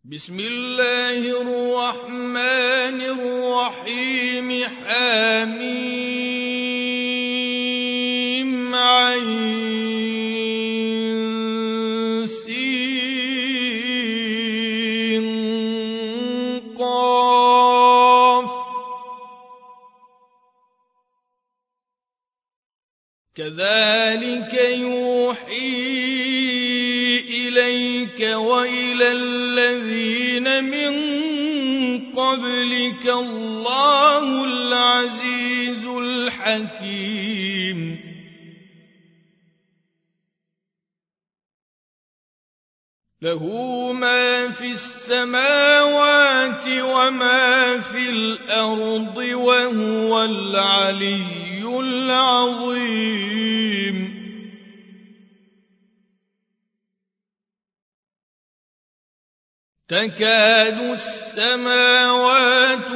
بسم الله الرحمن الرحيم حميم عين سين قاف كذلك يوحي إليك وإلى الذين من قبلك الله العزيز الحكيم له ما في السماوات وما في الأرض وهو العلي العظيم تكاد السماوات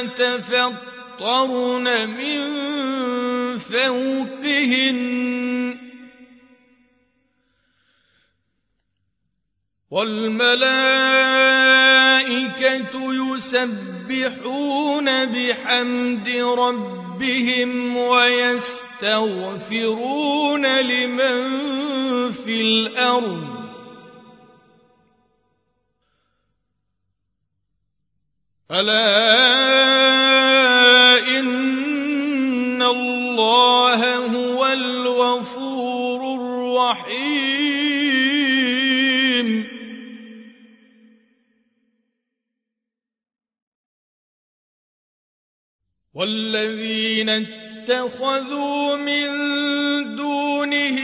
يتفطرن من فوقهن والملائكة يسبحون بحمد ربهم ويستغفرون لمن في الأرض ألا إن الله هو الغفور الرحيم والذين اتخذوا من دونه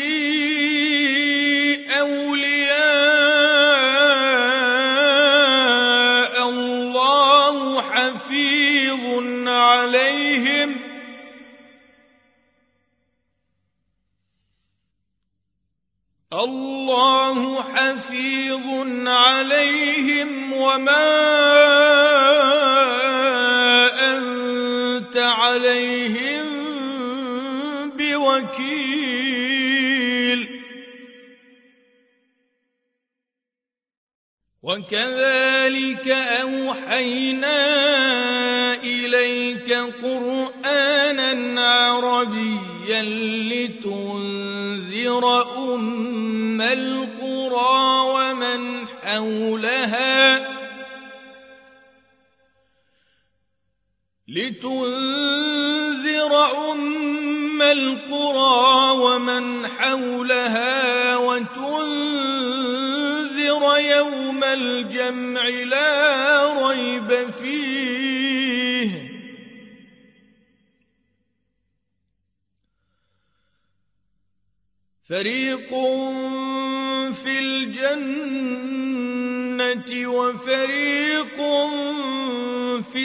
أولياء الله حفيظ عليهم وما أنت عليهم بوكيل وكذلك أوحينا إليك قرآنا عربيا لتنذر أم القرى ومن حولها وتنذر يوم الجمع لا ريب فيه فريق في الجنة وفريق في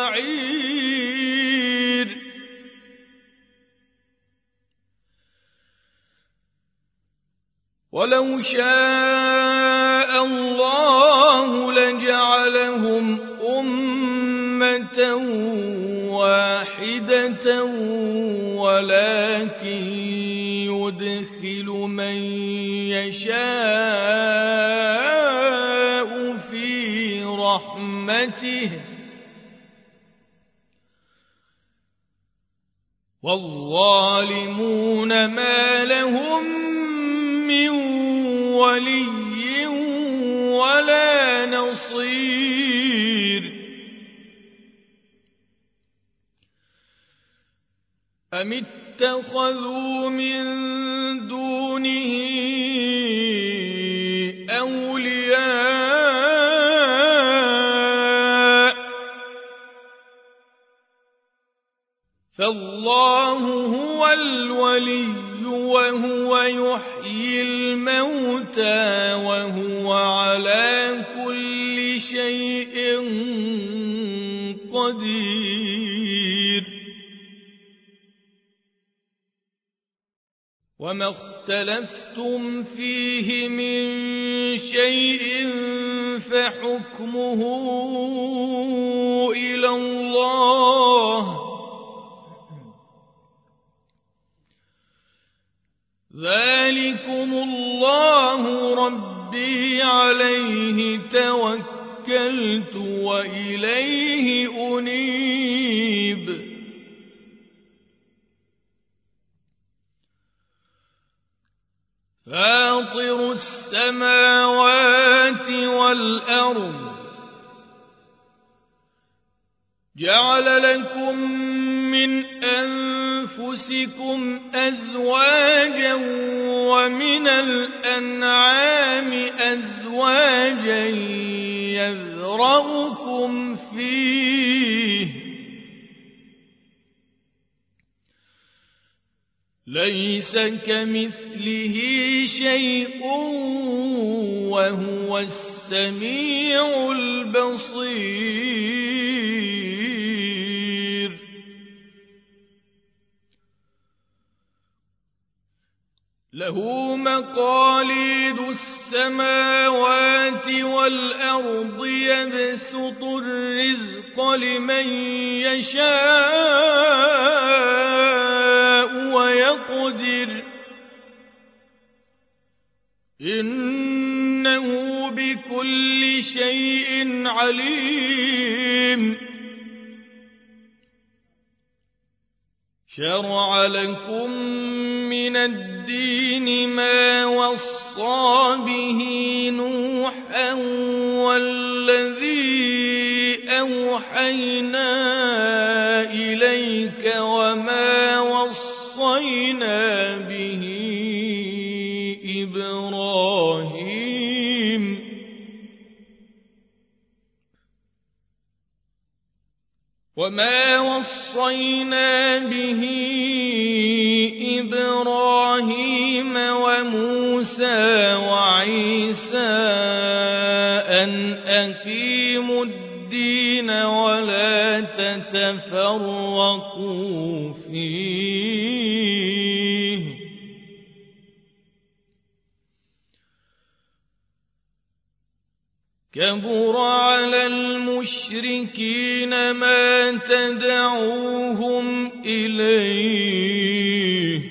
السعير ولو شاء الله لجعلهم أمة واحدة ولكن يدخل من يشاء في رحمته والظالمون ما لهم من ولي ولا نصير أم اتخذوا من دونه أولياء فالله هو الولي وهو يحيي الموتى وهو على كل شيء قدير وما اختلفتم فيه من شيء فحكمه إلى الله ذلكم الله ربي عليه توكلت توكلت وإليه أنيب فاطر السماوات والأرض جعل لكم من أنفسكم أزواجا ومن الأنعام أزواجا يذرأكم فيه ليس كمثله شيء وهو السميع البصير له مقاليد السماوات والأرض يبسط الرزق لمن يشاء ويقدر إنه بكل شيء عليم شرع لكم من الدين ما وصى به نوحا والذي أوحينا إليك وما وصينا به إبراهيم وموسى وعيسى أن أقيموا الدين ولا تتفرقوا فيه كبر على المشركين ما تدعوهم إليه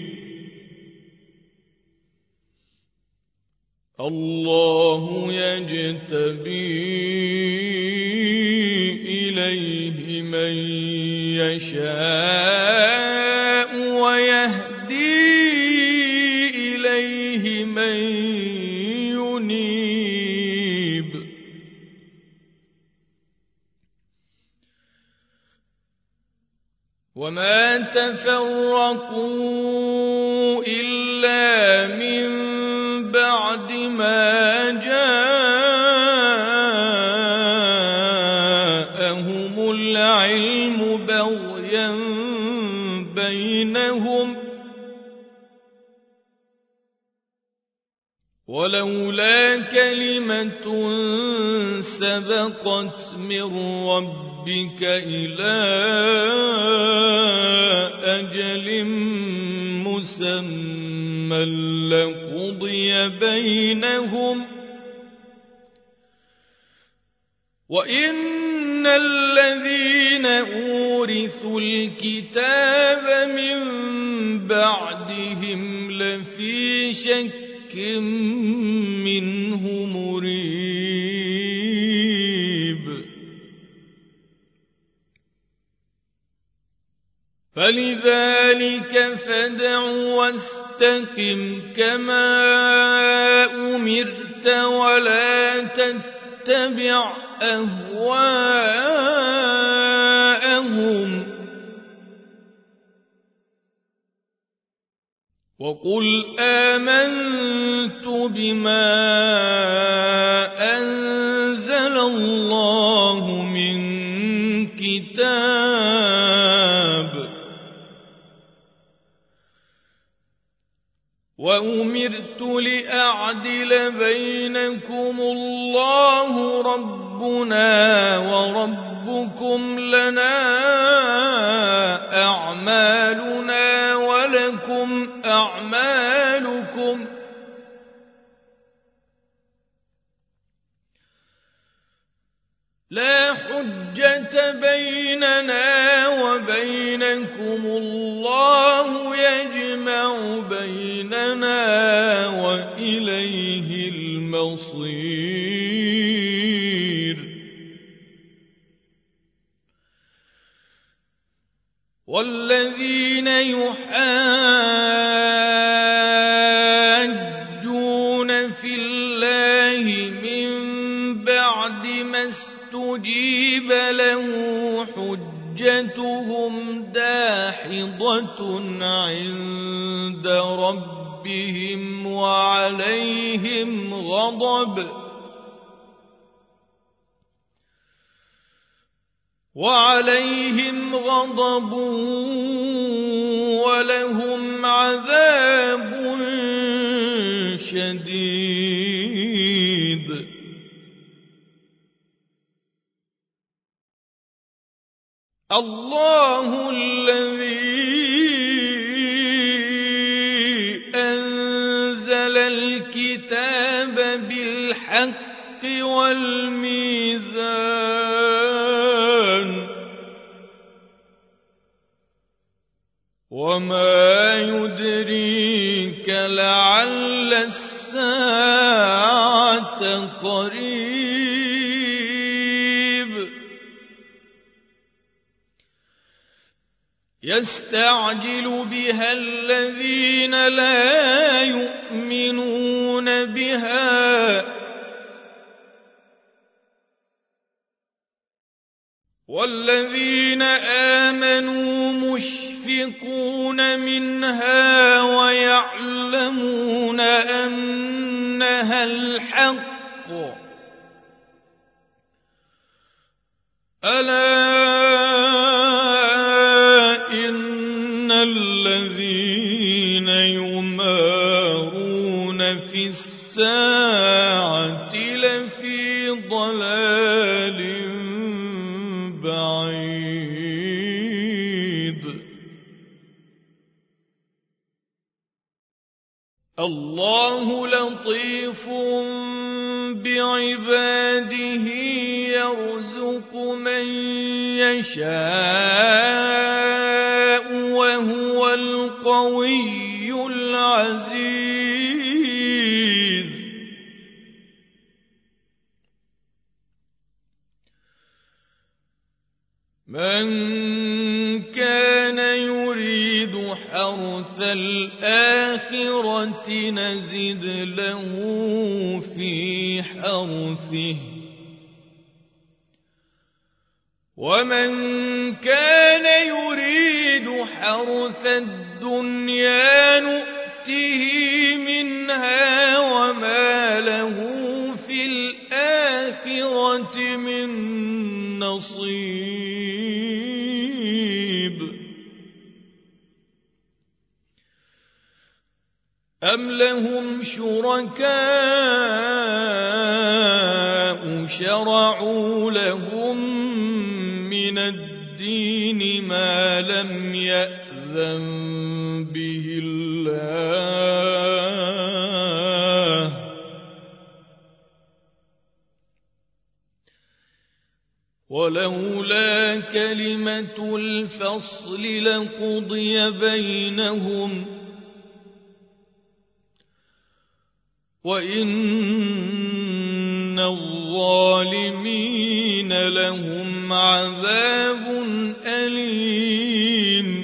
الله يجتبي إليه من يشاء ويهدي إليه من ينيب وما تفرقوا إلا من بعد ما جاءهم العلم بغيا بينهم ولولا كلمة سبقت من ربك إلى أجل مسمى لقضي بينهم وإن الذين أورثوا الكتاب من بعدهم لفي شك منه مريب فلذلك فادع واستقم كما أمرت ولا تتبع أهواءهم وقل آمنت بما أنزل الله من كتاب وأمرت لأعدل بينكم الله ربنا وربكم لنا أعمالنا ولكم أعمالكم لا حجة بيننا وبينكم الله يجمع بيننا وإليه المصير والذين يحاجون في الله من بعد ما استجيب له حجتهم داحضة عند ربهم وعليهم غضب ولهم عذاب شديد. الله الذي أنزل الكتاب بالحق والميزان وما يدريك لعل الساعة قريب. يستعجل بها الذين لا يؤمنون بها والذين آمنوا مشفقون منها ويعلمون أنها الحق. ألا إن الذين يمارون في الساعة لفي ضلال بعيد. الله لطيف بعباده يرزق من يشاء وهو القوي العزيز. من كان يريد حرث الآخرة نزد له في حرثه ومن كان يريد حرث الدنيا نؤته منها وما له في الآخرة من نصيب. أم لهم شركاء شرعوا لهم من الدين ما لم يأذن به الله ولولا كلمة الفصل لقضي بينهم وإن الظالمين لهم عذاب أليم.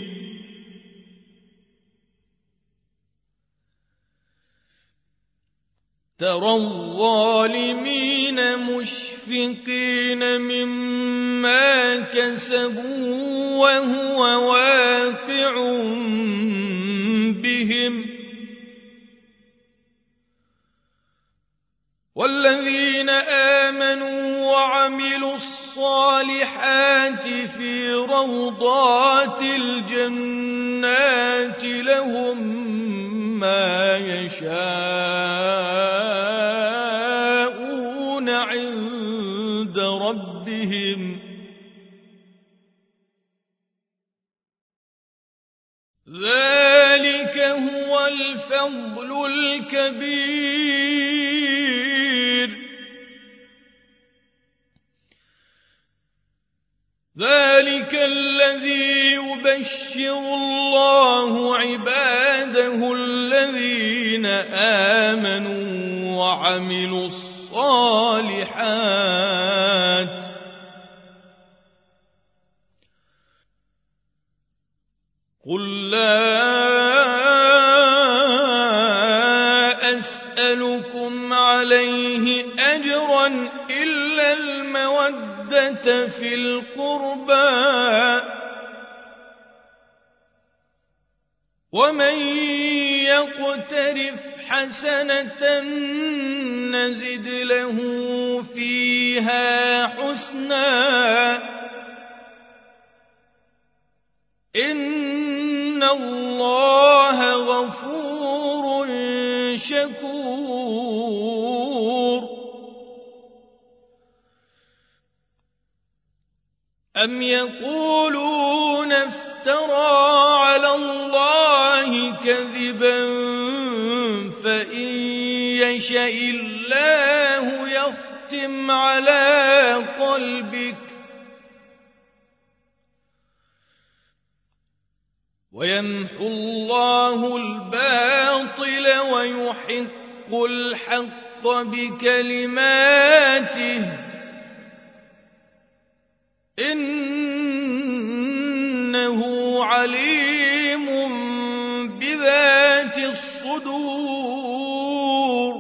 ترى الظالمين مشفقين مما كسبوا وهو واقع بهم والذين آمنوا وعملوا الصالحات في روضات الجنات لهم ما يشاءون عند ربهم ذلك هو الفضل الكبير. ذلك الذي يبشر الله عباده الذين آمنوا وعملوا الصالحات إلا المودة في القربى ومن يقترف حسنة نزد له فيها حسنا إن الله غفور شكور أم يقولون افترى على الله كذبا فإن يشاء الله يختم على قلبك ويمحو الله الباطل ويحق الحق بكلماته إنه عليم بذات الصدور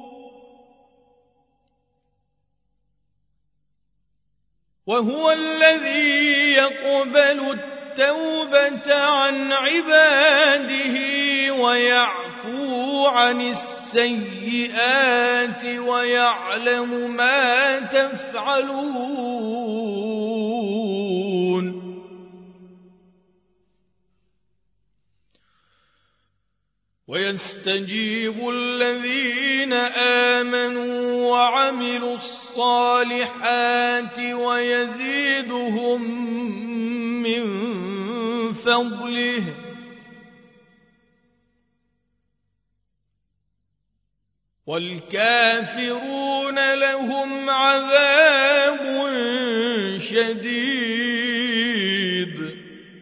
وهو الذي يقبل التوبة عن عباده ويعفو عن السيئات ويعلم ما تفعلون ويستجيب الذين آمنوا وعملوا الصالحات ويزيدهم من فضله والكافرون لهم عذاب شديد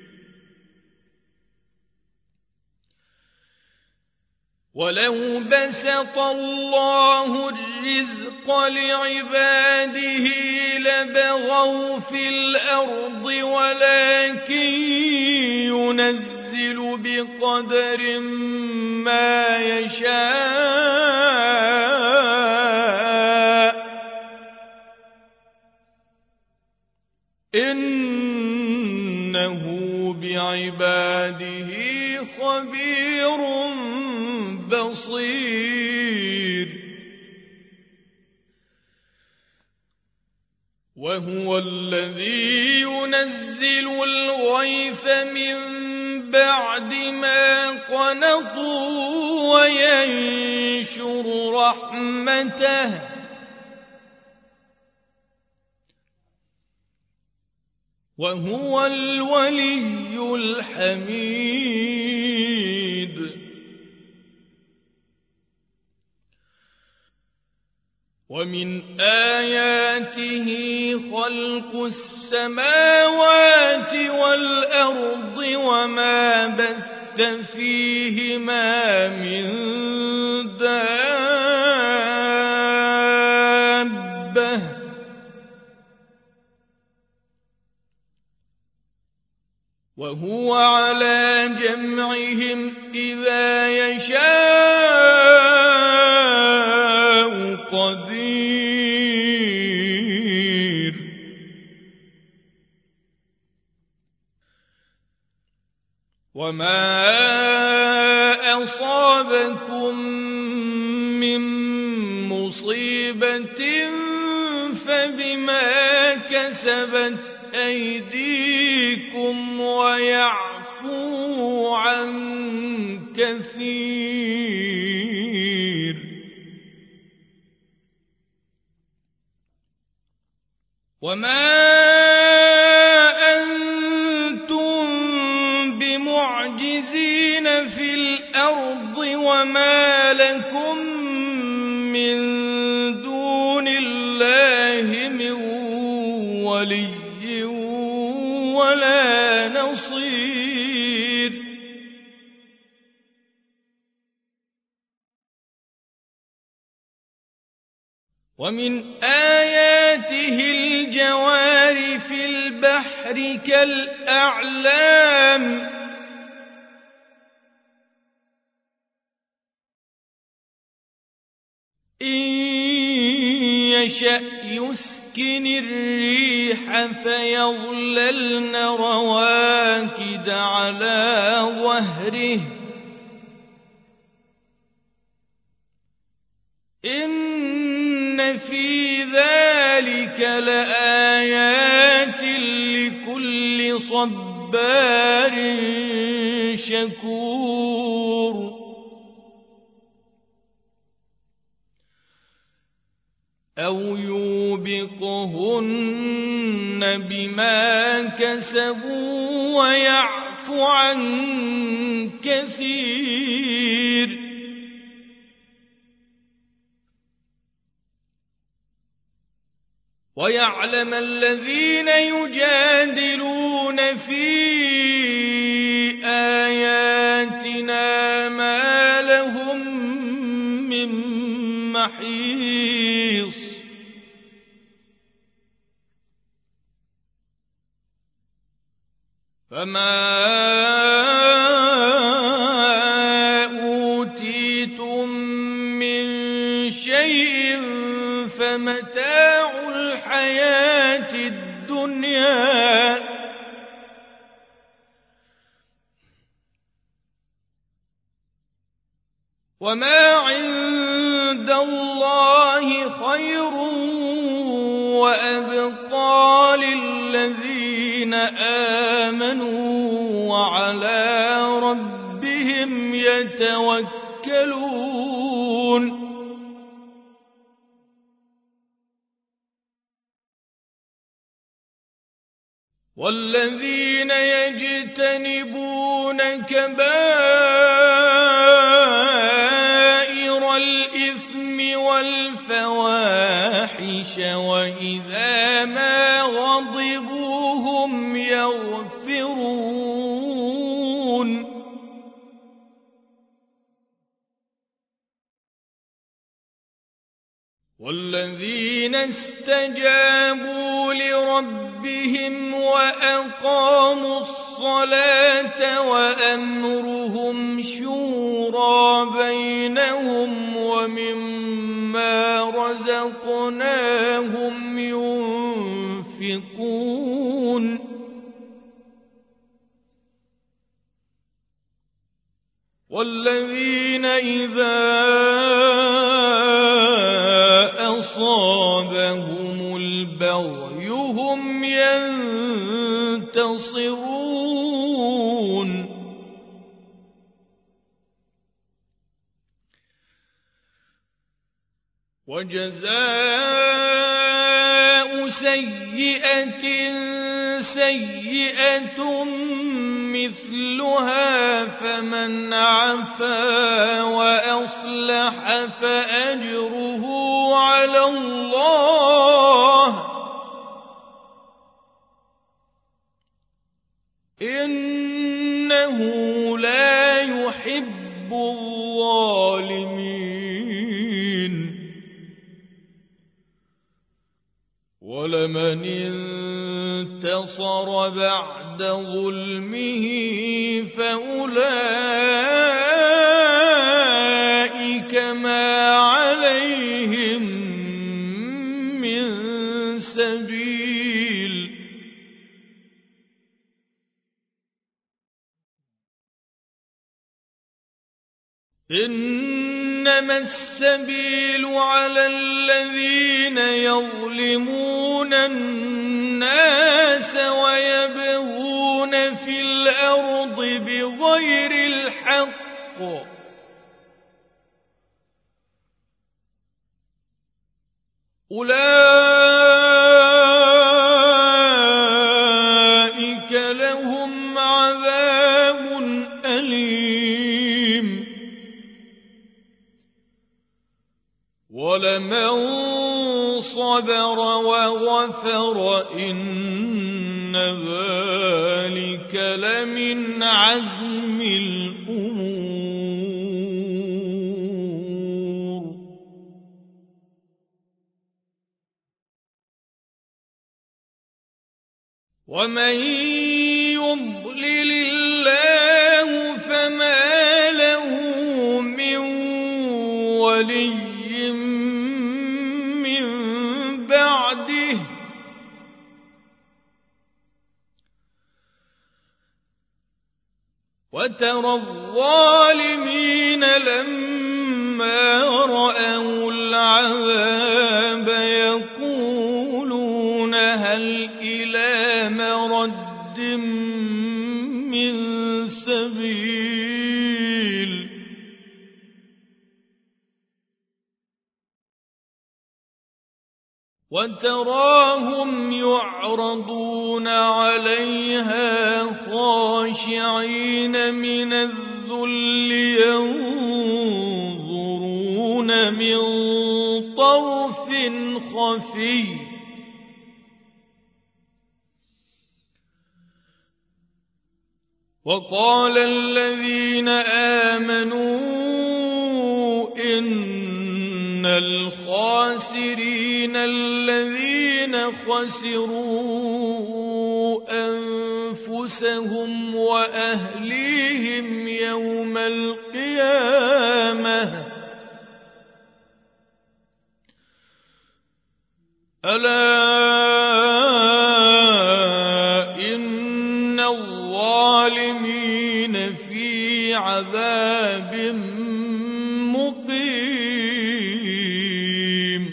ولو بسط الله الرزق لعباده لبغوا في الأرض ولكن ينزل بقدر ما يشاء إنه بعباده خبير بصير وهو الذي ينزل الغيث من بعد ما قنطوا وينشر رحمته وهو الولي الحميد ومن آياته خلق السماوات والأرض وما بث فيهما من دابة وهو على جمعهم إذا يشاء قدير وما أصابكم من مصيبة فبما كسبت أيديكم ويعفو عن كثير وما أنتم بمعجزين في الأرض وما لكم من دون الله من ولي ولا نصير ومن آياته الجوار في البحر كالأعلام إن يشأ يسكن الريح فيظللن رواكد على ظهره إن في ذلك لآيات لكل صبار شكور أو يوبقهن بما كسبوا ويعفو عن كثير ويعلم الذين يجادلون في آياتنا ما لهم من محيص فما أوتيتم من شيء فمتاع الحياة الدنيا وما عند الله خير وأبقى للذين آمنوا وعلى ربهم يتوكلون والذين يجتنبون كبائر الإثم والفواحش وإذا ما غضبوا هم يغفرون والذين استجابوا لربهم وأقاموا الصلاة وأمرهم شورى بينهم ومما رزقناهم ينفقون والذين إذا أصابهم البغي هم ينتصرون وجزاء سيئة سيئة مثلها فمن عفا وأصلح فأجره على الله إنه لا يحب الظالمين ولمن انتصر بعد ظلمه فأولئك ما عليهم من سبيل إنما السبيل على الذين يظلمون الناس ويبغون في الأرض بغير الحق أولئك لهم عذاب أليم ولمن صبر وغفر إن ذلك لمن عزم الأمور ومن يضلل الله فما له من ولي من وترى الظالمين لما رأوا العذاب يقولون هل إلى مرد من سبيل وتراهم يعرضون عليها خاشعين من الذل ينظرون من طرف خفي وقال الذين آمنوا إن الخاسرين الذين خسروا أنفسهم وأهليهم يوم القيامة ألا إن الظالمين في عذاب مقيم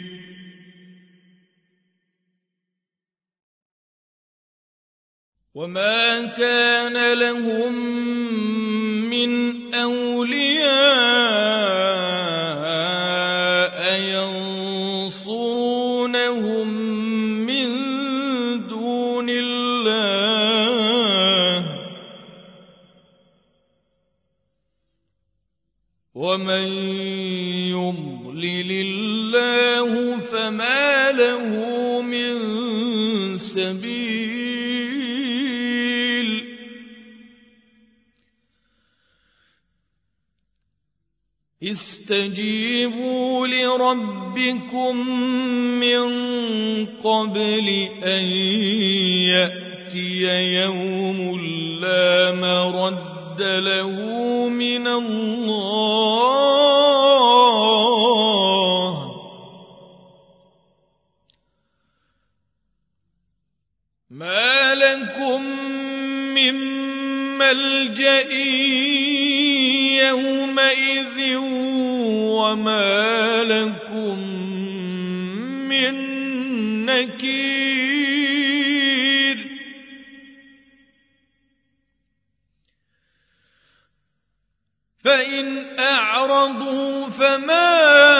وما كان لهم من أولياء ينصرونهم من دون الله ومن يضلل الله فما له من سبيل استجيبوا لربكم من قبل أن يأتي يوم لا مرد له من الله ما لكم من ملجأ يومئذ وما لكم من نكير فإن أعرضوا فما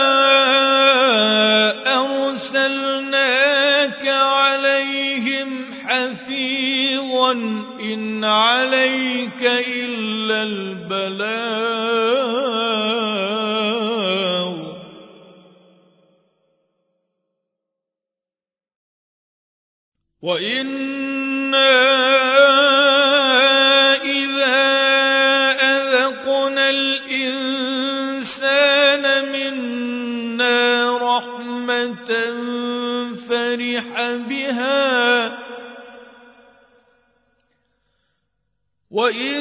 أرسلناك عليهم حفيظا إن عليك إلا البلاغ وإنا إذا أذقنا الإنسان منا رحمة فرح بها وإن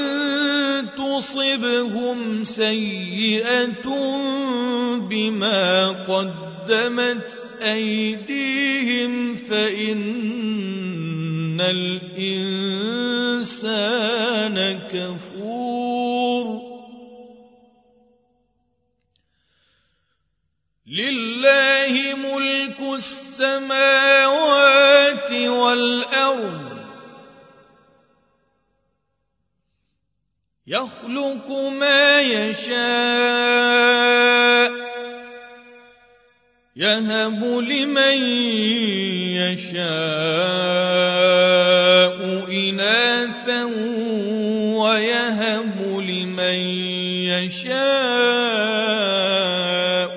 تصبهم سيئة بما قدمت أيديهم فإن الإنسان كفور لله ملك السماوات والأرض يخلق ما يشاء يهب لمن يشاء إناثا ويهب لمن يشاء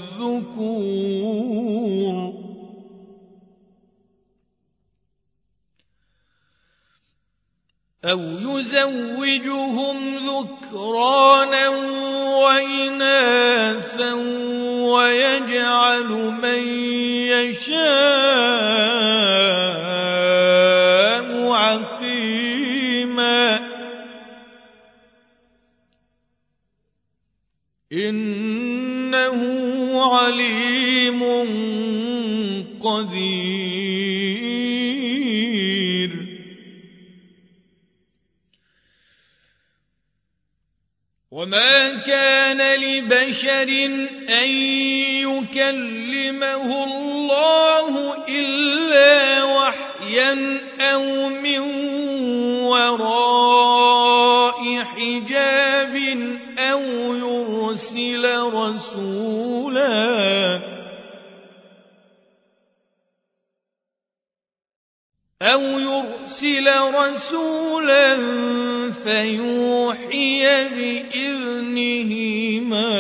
الذكور أو يزوجهم ذكرانا وإناثا ويجعل من يشاء عقيما إنه عليم قدير وما كان لبشر أن يكلمه الله إلا وحيا أو من وراء حجاب أو يرسل رسولا فيوحي بإذنه ما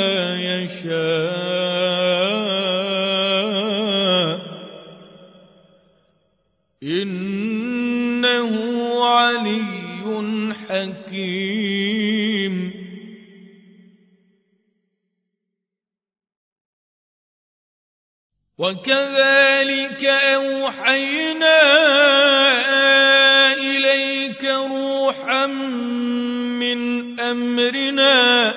يشاء إنه علي حكيم. وكذلك أوحينا إليك روحا من أمرنا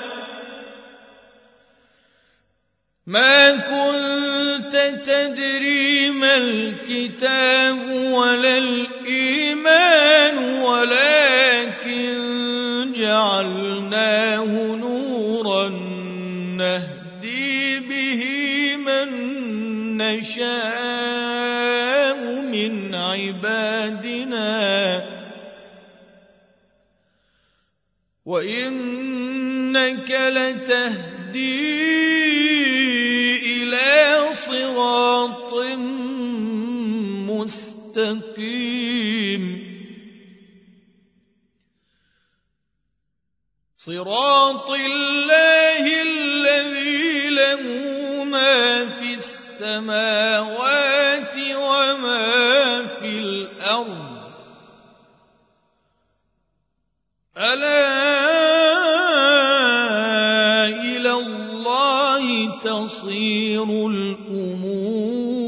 ما كنت تدري ما الكتاب ولا الإيمان ولكن جعلناه نورا نهدي به من نشاء من عبادنا وإنك لتهدي إلى صراط مستقيم صراط الله الذي له ما في السماوات وما في الأرض ألا إلى الله تصير الأمور.